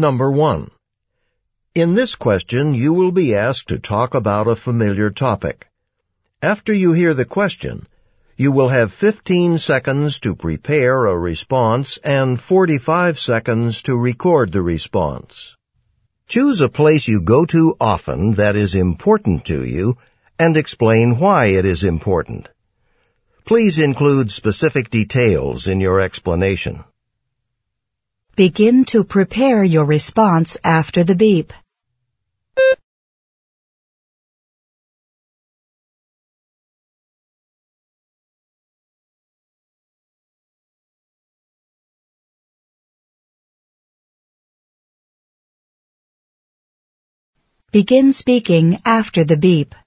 Number 1. In this question, you will be asked to talk about a familiar topic. After you hear the question, you will have 15 seconds to prepare a response and 45 seconds to record the response. Choose a place you go to often that is important to you and explain why it is important. Please include specific details in your explanation. Begin to prepare your response after the beep. Begin speaking after the beep.